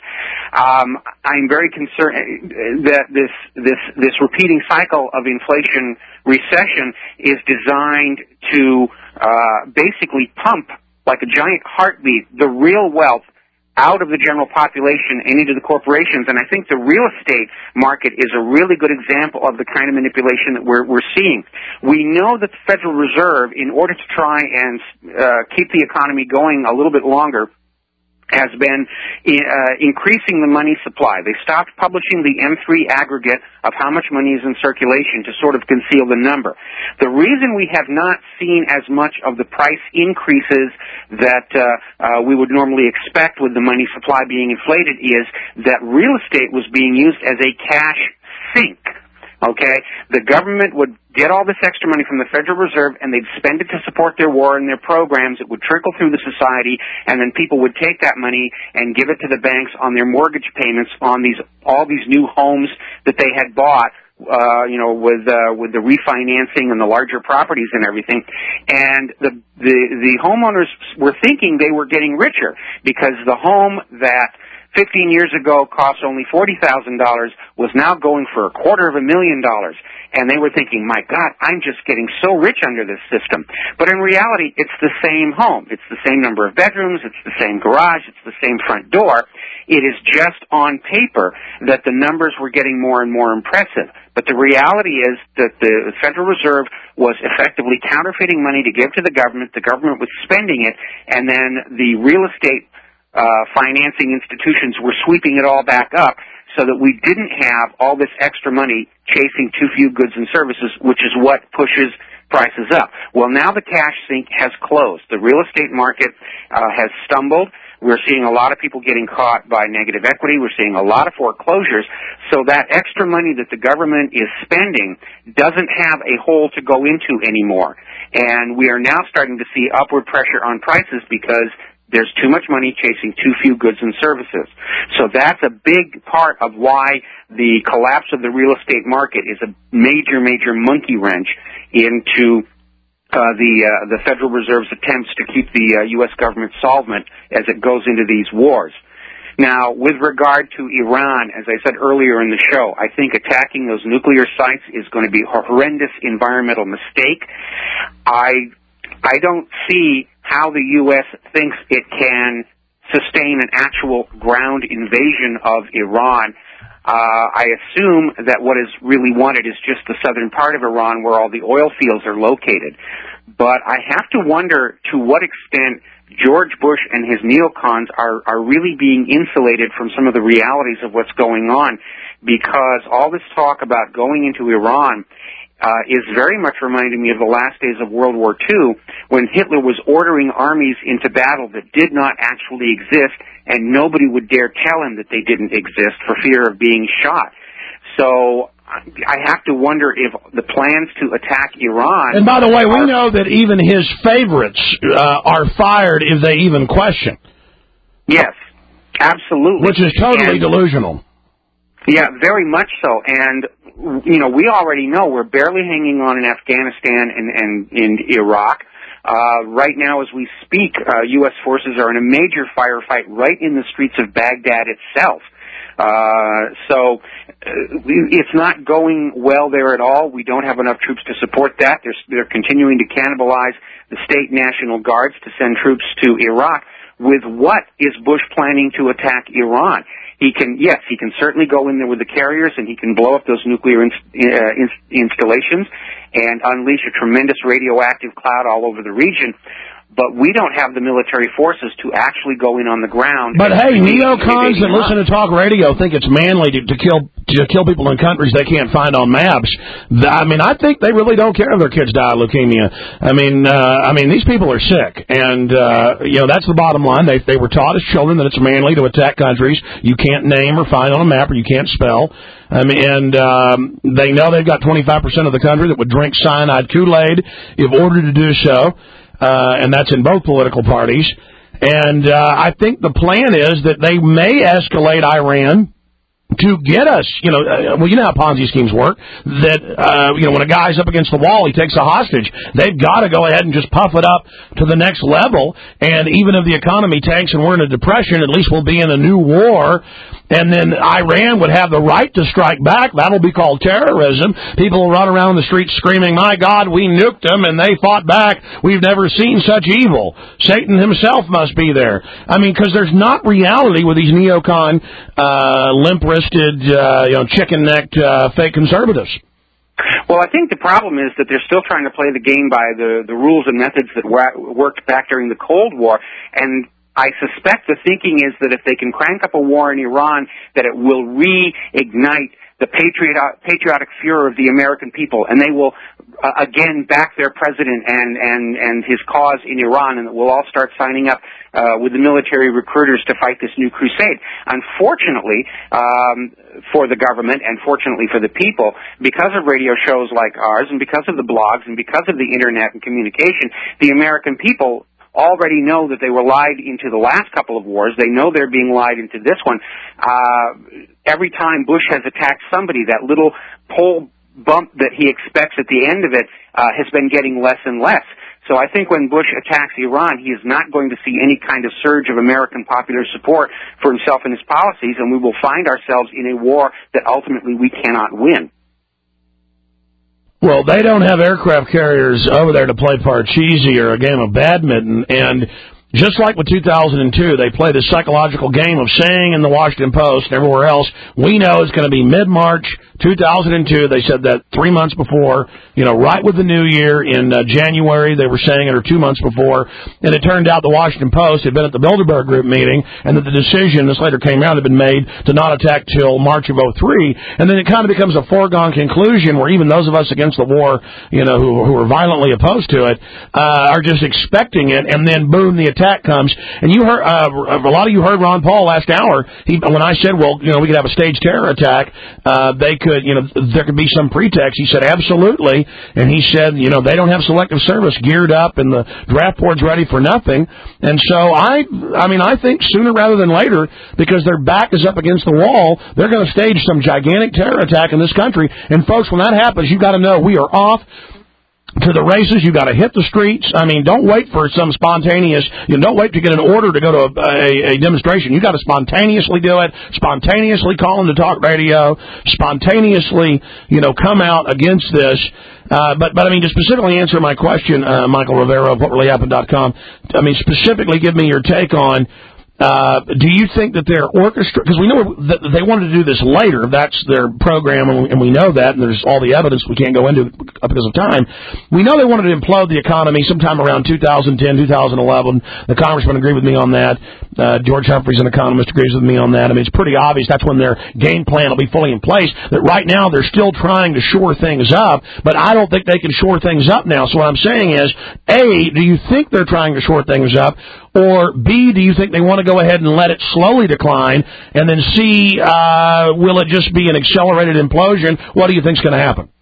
Um, I'm very concerned that this this this repeating cycle of inflation recession is designed to uh, basically pump like a giant heartbeat the real wealth out of the general population and into the corporations. And I think the real estate market is a really good example of the kind of manipulation that we're we're seeing. We know that the Federal Reserve, in order to try and uh, keep the economy going a little bit longer, has been uh, increasing the money supply. They stopped publishing the M three aggregate of how much money is in circulation to sort of conceal the number. The reason we have not seen as much of the price increases that uh, uh, we would normally expect with the money supply being inflated is that real estate was being used as a cash sink. Okay? The government would get all this extra money from the Federal Reserve and they'd spend it to support their war and their programs. It would trickle through the society, and then people would take that money and give it to the banks on their mortgage payments on these all these new homes that they had bought, uh, you know, with uh, with the refinancing and the larger properties and everything. And the the the homeowners were thinking they were getting richer because the home that fifteen years ago cost only forty thousand dollars was now going for a quarter of a million dollars. And they were thinking, my God, I'm just getting so rich under this system. But in reality, it's the same home. It's the same number of bedrooms. It's the same garage. It's the same front door. It is just on paper that the numbers were getting more and more impressive. But the reality is that the Federal Reserve was effectively counterfeiting money to give to the government. The government was spending it, and then the real estate uh, financing institutions were sweeping it all back up so that we didn't have all this extra money chasing too few goods and services, which is what pushes prices up. Well, now the cash sink has closed. The real estate market uh, has stumbled. We're seeing a lot of people getting caught by negative equity. We're seeing a lot of foreclosures. So that extra money that the government is spending doesn't have a hole to go into anymore. And we are now starting to see upward pressure on prices because there's too much money chasing too few goods and services. So that's a big part of why the collapse of the real estate market is a major, major monkey wrench into Uh, the uh, the Federal Reserve's attempts to keep the uh, U S government solvent as it goes into these wars. Now, with regard to Iran, as I said earlier in the show, I think attacking those nuclear sites is going to be a horrendous environmental mistake. I I don't see how the U S thinks it can sustain an actual ground invasion of Iran. Uh, I assume that what is really wanted is just the southern part of Iran where all the oil fields are located. But I have to wonder to what extent George Bush and his neocons are, are really being insulated from some of the realities of what's going on, because all this talk about going into Iran uh, is very much reminding me of the last days of World War Two, when Hitler was ordering armies into battle that did not actually exist, and nobody would dare tell him that they didn't exist for fear of being shot. So I have to wonder if the plans to attack Iran... And by the way, we know that even his favorites uh, are fired if they even question. Yes, absolutely. Which is totally and, delusional. Yeah, very much so. And, you know, we already know we're barely hanging on in Afghanistan and, and in Iraq. Uh, right now, as we speak, uh, U S forces are in a major firefight right in the streets of Baghdad itself. Uh, so uh, it's not going well there at all. We don't have enough troops to support that. They're, they're continuing to cannibalize the state National Guards to send troops to Iraq. With what is Bush planning to attack Iran? He can, yes, he can certainly go in there with the carriers and he can blow up those nuclear inst- uh, inst- installations and unleash a tremendous radioactive cloud all over the region. But we don't have the military forces to actually go in on the ground. But hey, neocons that listen to talk radio think it's manly to, to kill to kill people in countries they can't find on maps. I mean, I think they really don't care if their kids die of leukemia. I mean, uh, I mean, these people are sick, and uh, you know that's the bottom line. They they were taught as children that it's manly to attack countries you can't name or find on a map or you can't spell. I mean, and um, they know they've got twenty-five percent of the country that would drink cyanide Kool-Aid if ordered to do so. Uh, and that's in both political parties. And uh, I think the plan is that they may escalate Iran to get us, you know, uh, well, you know how Ponzi schemes work, that, uh, you know, when a guy's up against the wall, he takes a hostage. They've got to go ahead and just puff it up to the next level. And even if the economy tanks and we're in a depression, at least we'll be in a new war. And then Iran would have the right to strike back. That'll be called terrorism. People will run around the streets screaming, my God, we nuked them, and they fought back. We've never seen such evil. Satan himself must be there. I mean, because there's not reality with these neocon, uh, limp-wristed, uh, you know, chicken-necked, uh, fake conservatives. Well, I think the problem is that they're still trying to play the game by the, the rules and methods that wa- worked back during the Cold War, and I suspect the thinking is that if they can crank up a war in Iran, that it will reignite the patriot, patriotic furor of the American people, and they will uh, again back their president and, and, and his cause in Iran, and that we'll all start signing up uh, with the military recruiters to fight this new crusade. Unfortunately, um, for the government and fortunately for the people, because of radio shows like ours and because of the blogs and because of the internet and communication, the American people already know that they were lied into the last couple of wars. They know they're being lied into this one. Uh, every time Bush has attacked somebody, that little poll bump that he expects at the end of it uh, has been getting less and less. So I think when Bush attacks Iran, he is not going to see any kind of surge of American popular support for himself and his policies, and we will find ourselves in a war that ultimately we cannot win. Well, they don't have aircraft carriers over there to play Parcheesi or a game of badminton, and Just like with two thousand two, they play this psychological game of saying in the Washington Post and everywhere else, we know it's going to be mid-March two thousand two. They said that three months before, you know, right with the new year in uh, January, they were saying it, or two months before. And it turned out the Washington Post had been at the Bilderberg Group meeting, and that the decision, this later came out, had been made to not attack till March of oh three. And then it kind of becomes a foregone conclusion where even those of us against the war, you know, who, who are violently opposed to it, uh, are just expecting it, and then boom, the attack comes. And you heard, uh, a lot of you heard Ron Paul last hour. He, when I said, well, you know, we could have a staged terror attack, uh, they could, you know, there could be some pretext. He said, absolutely. And he said, you know, they don't have selective service geared up and the draft board's ready for nothing. And so I, I mean, I think sooner rather than later, because their back is up against the wall, they're going to stage some gigantic terror attack in this country. And folks, when that happens, you've got to know we are off to the races. You got to hit the streets. I mean, don't wait for some spontaneous, you know, don't wait to get an order to go to a, a, a demonstration. You got to spontaneously do it, spontaneously call into talk radio, spontaneously, you know, come out against this. Uh, but, but I mean, to specifically answer my question, uh, Michael Rivera of what really happened dot com, I mean, specifically give me your take on, Uh, do you think that their orchestra, because we know that they wanted to do this later, that's their program, and we, and we know that, and there's all the evidence we can't go into because of time. We know they wanted to implode the economy sometime around two thousand ten, two thousand eleven. The congressman agreed with me on that. Uh, George Humphreys, an economist, agrees with me on that. I mean, it's pretty obvious that's when their game plan will be fully in place. That right now they're still trying to shore things up, but I don't think they can shore things up now. So what I'm saying is, A, do you think they're trying to shore things up? Or B, do you think they want to go ahead and let it slowly decline? And then C, uh, will it just be an accelerated implosion? What do you think is going to happen?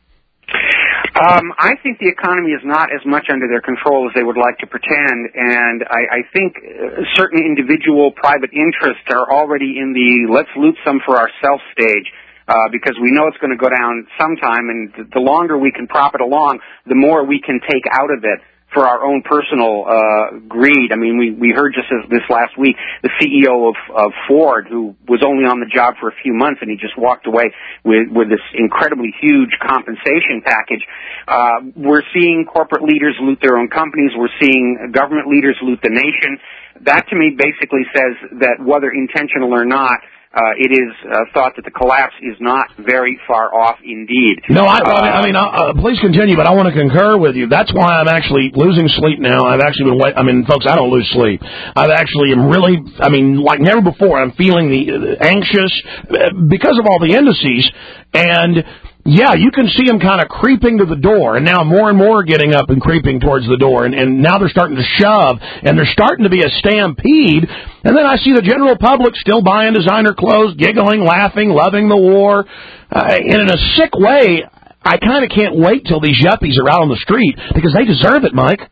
Um, I think the economy is not as much under their control as they would like to pretend, and I, I think uh, certain individual private interests are already in the let's loot some for ourselves stage. Uh, because we know it's going to go down sometime, and the longer we can prop it along, the more we can take out of it for our own personal uh greed. I mean, we we heard just as this last week the C E O of of Ford, who was only on the job for a few months, and he just walked away with with this incredibly huge compensation package. Uh we're seeing corporate leaders loot their own companies. We're seeing government leaders loot the nation. That to me basically says that whether intentional or not, Uh, it is uh, thought that the collapse is not very far off indeed. No, I, uh, I mean, uh, please continue, but I want to concur with you. That's why I'm actually losing sleep now. I've actually been, wait- I mean, folks, I don't lose sleep. I've actually am really, I mean, like never before, I'm feeling the uh, anxious uh, because of all the indices, and yeah, you can see them kind of creeping to the door, and now more and more are getting up and creeping towards the door, and, and now they're starting to shove, and there's starting to be a stampede, and then I see the general public still buying designer clothes, giggling, laughing, loving the war, uh, and in a sick way, I kind of can't wait till these yuppies are out on the street, because they deserve it, Mike.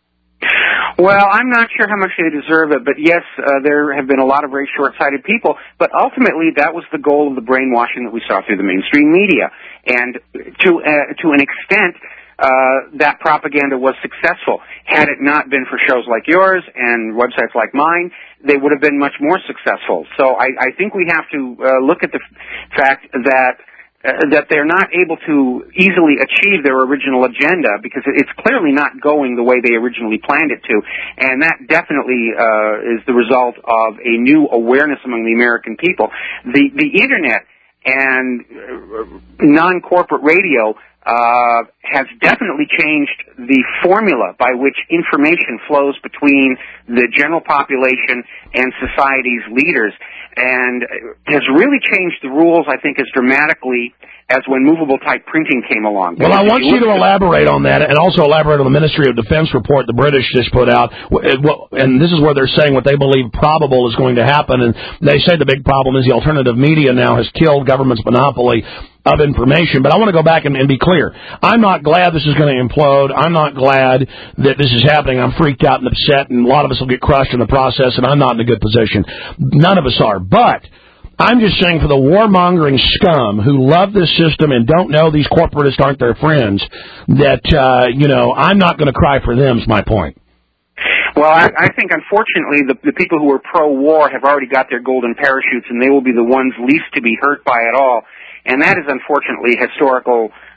Well, I'm not sure how much they deserve it, but yes, uh, there have been a lot of very short-sighted people, but ultimately that was the goal of the brainwashing that we saw through the mainstream media. And to uh, to an extent, uh, that propaganda was successful. Had it not been for shows like yours and websites like mine, they would have been much more successful. So I, I think we have to uh, look at the f- fact that Uh, that they're not able to easily achieve their original agenda because it's clearly not going the way they originally planned it to. And that definitely uh, is the result of a new awareness among the American people. The, the Internet and non-corporate radio uh, has definitely changed the formula by which information flows between the general population and society's leaders, and has really changed the rules, I think, as dramatically as when movable type printing came along. Well, I want you to elaborate on that, and also elaborate on the Ministry of Defense report the British just put out, and this is where they're saying what they believe probable is going to happen, and they say the big problem is the alternative media now has killed government's monopoly of information. But I want to go back and, and be clear. I'm not glad this is going to implode. I'm not glad that this is happening. I'm freaked out and upset, and a lot of us will get crushed in the process, and I'm not in a good position. None of us are. But I'm just saying for the warmongering scum who love this system and don't know these corporatists aren't their friends, that, uh, you know, I'm not going to cry for them is my point. Well, I, I think, unfortunately, the, the people who are pro-war have already got their golden parachutes, and they will be the ones least to be hurt by it all. And that is, unfortunately, historical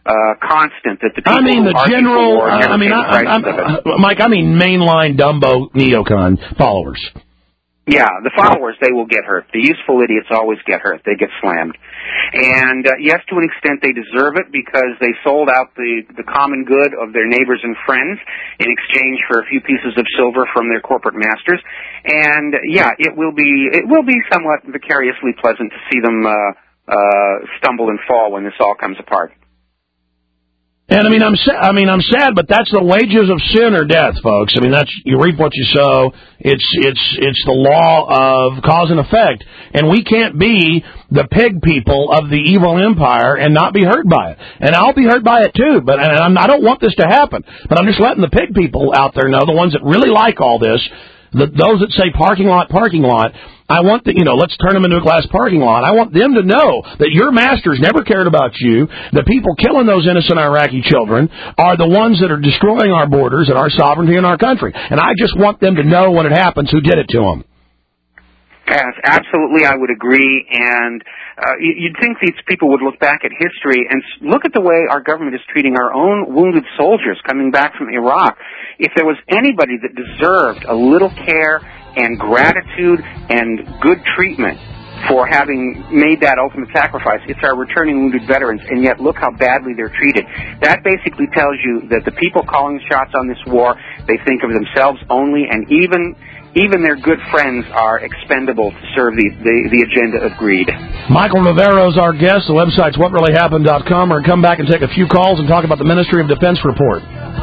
uh, constant that the people I mean, the who general, for war uh, never I mean, pay the I, price I'm, of it. uh, Mike, I mean mainline Dumbo neocon followers. Yeah, the followers, they will get hurt. The useful idiots always get hurt. They get slammed. And, uh, yes, to an extent they deserve it because they sold out the, the common good of their neighbors and friends in exchange for a few pieces of silver from their corporate masters. And, yeah, it will be, it will be somewhat vicariously pleasant to see them, uh, uh, stumble and fall when this all comes apart. And I mean, I'm sa- I mean, I'm sad, but that's the wages of sin or death, folks. I mean, that's you reap what you sow. It's it's it's the law of cause and effect, and we can't be the pig people of the evil empire and not be hurt by it. And I'll be hurt by it too. But and I'm, I don't want this to happen. But I'm just letting the pig people out there know, the ones that really like all this, the, those that say parking lot, parking lot. I want the, you know, let's turn them into a glass parking lot. I want them to know that your masters never cared about you. The people killing those innocent Iraqi children are the ones that are destroying our borders and our sovereignty in our country. And I just want them to know when it happens who did it to them. Yes, absolutely, I would agree. And uh, you'd think these people would look back at history and look at the way our government is treating our own wounded soldiers coming back from Iraq. If there was anybody that deserved a little care and gratitude and good treatment for having made that ultimate sacrifice, it's our returning wounded veterans, and yet look how badly they're treated. That basically tells you that the people calling the shots on this war, they think of themselves only, and even even their good friends are expendable to serve the, the, the agenda of greed. Michael Rivero's our guest. The website's what really happened dot com. We're going to come back and take a few calls and talk about the Ministry of Defense report.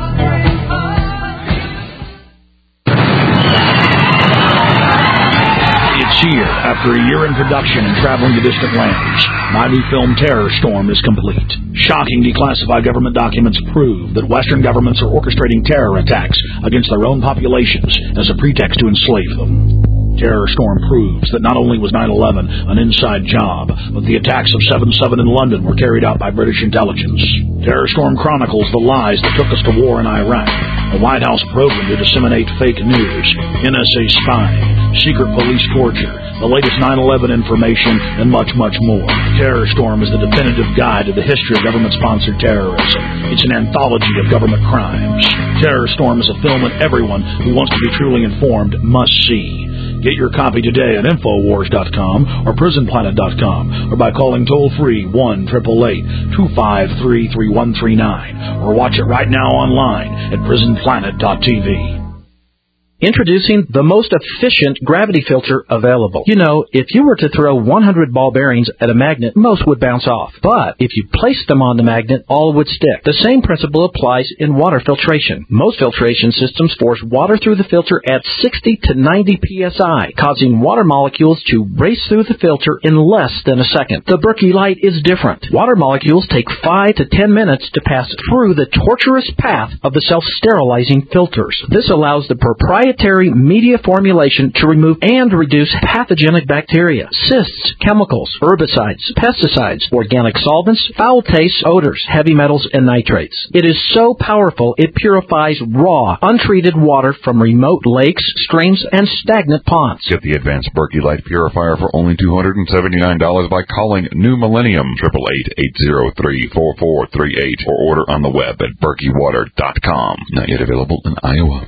Here, after a year in production and traveling to distant lands, my new film Terror Storm is complete. Shocking declassified government documents prove that Western governments are orchestrating terror attacks against their own populations as a pretext to enslave them. Terror Storm proves that not only was nine eleven an inside job, but the attacks of seven seven in London were carried out by British intelligence. Terror Storm chronicles the lies that took us to war in Iraq, a White House program to disseminate fake news, N S A spying, secret police torture, the latest nine eleven information, and much, much more. Terror Storm is the definitive guide to the history of government-sponsored terrorism. It's an anthology of government crimes. Terror Storm is a film that everyone who wants to be truly informed must see. Get your copy today at Infowars dot com or Prison Planet dot com or by calling toll-free one eight eight eight, two five three, three one three nine or watch it right now online at Prison Planet dot T V. Introducing the most efficient gravity filter available. You know, if you were to throw one hundred ball bearings at a magnet, most would bounce off. But if you placed them on the magnet, all would stick. The same principle applies in water filtration. Most filtration systems force water through the filter at sixty to ninety P S I, causing water molecules to race through the filter in less than a second. The Berkey Light is different. Water molecules take five to ten minutes to pass through the tortuous path of the self-sterilizing filters. This allows the proprietary media formulation to remove and reduce pathogenic bacteria, cysts, chemicals, herbicides, pesticides, organic solvents, foul tastes, odors, heavy metals, and nitrates. It is so powerful it purifies raw, untreated water from remote lakes, streams, and stagnant ponds. Get the advanced Berkey Light Purifier for only two hundred seventy-nine dollars by calling New Millennium, eight eight eight, eight zero three, four four three eight, or order on the web at Berkey Water dot com. Not yet available in Iowa.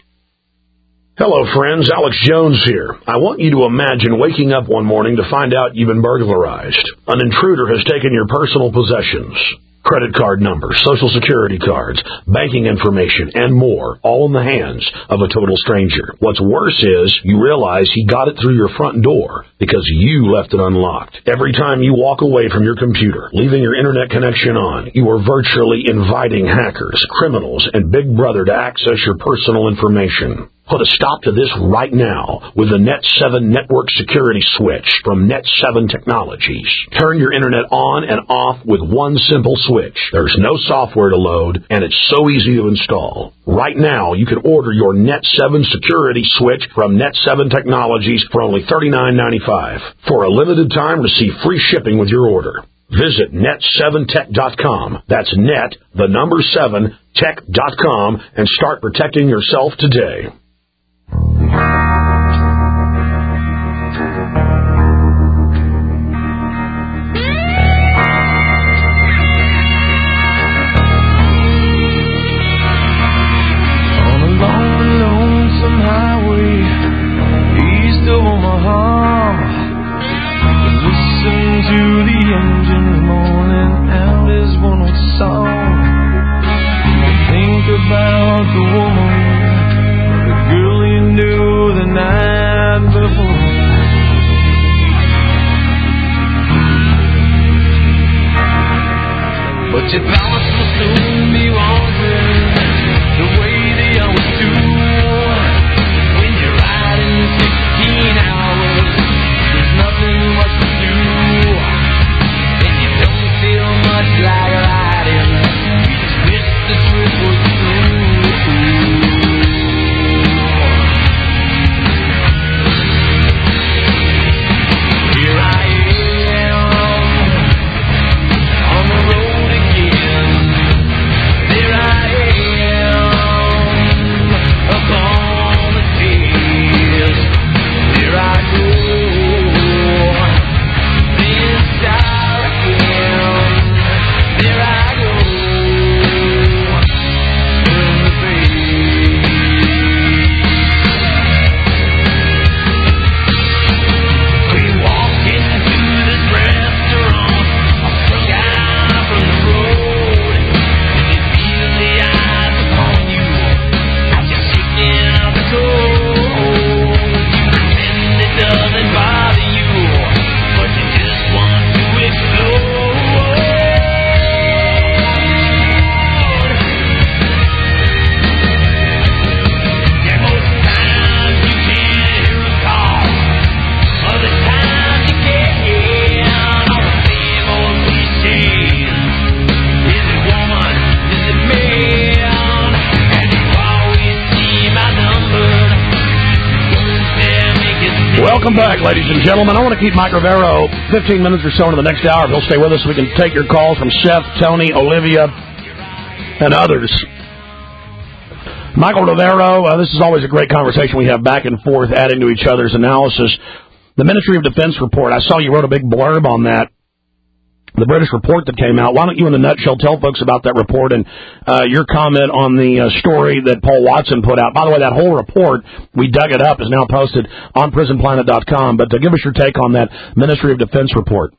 Hello, friends. Alex Jones here. I want you to imagine waking up one morning to find out you've been burglarized. An intruder has taken your personal possessions. Credit card numbers, social security cards, banking information, and more, all in the hands of a total stranger. What's worse is you realize he got it through your front door because you left it unlocked. Every time you walk away from your computer, leaving your internet connection on, you are virtually inviting hackers, criminals, and Big Brother to access your personal information. Put a stop to this right now with the Net seven Network Security Switch from Net seven Technologies. Turn your internet on and off with one simple switch. There's no software to load, and it's so easy to install. Right now, you can order your Net seven Security Switch from Net seven Technologies for only thirty-nine ninety-five. For a limited time, receive free shipping with your order. Visit net seven tech dot com. That's net, the number seven, tech dot com, and start protecting yourself today. Welcome back, ladies and gentlemen. I want to keep Mike Rivero fifteen minutes or so into the next hour. If he'll stay with us, we can take your calls from Seth, Tony, Olivia, and others. Michael Rivero, uh, this is always a great conversation we have back and forth, adding to each other's analysis. The Ministry of Defense report, I saw you wrote a big blurb on that. The British report that came out. Why don't you, in a nutshell, tell folks about that report and uh, your comment on the uh, story that Paul Watson put out. By the way, that whole report, we dug it up, is now posted on prison planet dot com. But uh, give us your take on that Ministry of Defense report.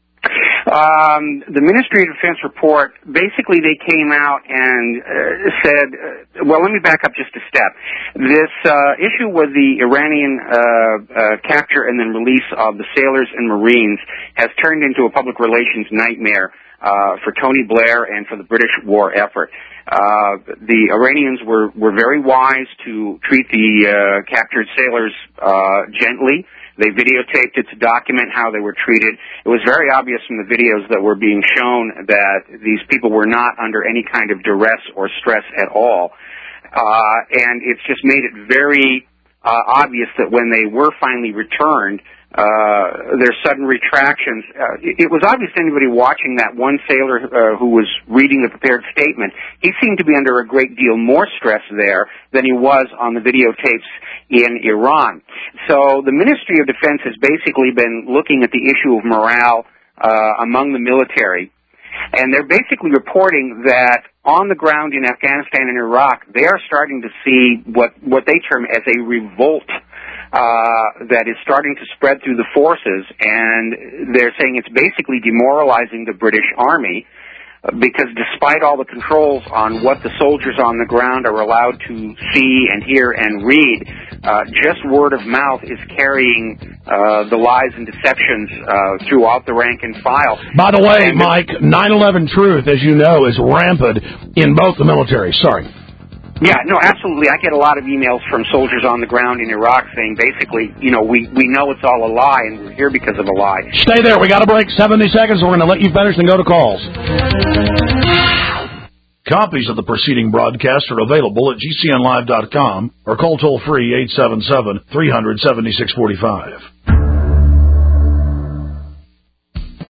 Um, the Ministry of Defense report, basically they came out and uh, said, uh, well, let me back up just a step. This uh, issue with the Iranian uh, uh, capture and then release of the sailors and Marines has turned into a public relations nightmare uh, for Tony Blair and for the British war effort. Uh, the Iranians were, were very wise to treat the uh, captured sailors uh, gently. They videotaped it to document how they were treated. It was very obvious from the videos that were being shown that these people were not under any kind of duress or stress at all. Uh, and it's just made it very uh, obvious that when they were finally returned, uh, their sudden retractions, uh, it, it was obvious to anybody watching that one sailor uh, who was reading the prepared statement. He seemed to be under a great deal more stress there than he was on the videotapes in Iran. So the Ministry of Defense has basically been looking at the issue of morale uh, among the military, and they're basically reporting that on the ground in Afghanistan and Iraq, they are starting to see what, what they term as a revolt uh, that is starting to spread through the forces, and they're saying it's basically demoralizing the British Army, because despite all the controls on what the soldiers on the ground are allowed to see and hear and read, uh, just word of mouth is carrying uh, the lies and deceptions uh, throughout the rank and file. By the way, and Mike, nine eleven truth, as you know, is rampant in both the military. Sorry. Yeah, no, absolutely. I get a lot of emails from soldiers on the ground in Iraq saying basically, you know, we, we know it's all a lie and we're here because of a lie. Stay there. We got a break. seventy seconds. We're going to let you finish and go to calls. Copies of the preceding broadcast are available at G C N live dot com or call toll free eight seven seven, three hundred, seventy-six forty-five.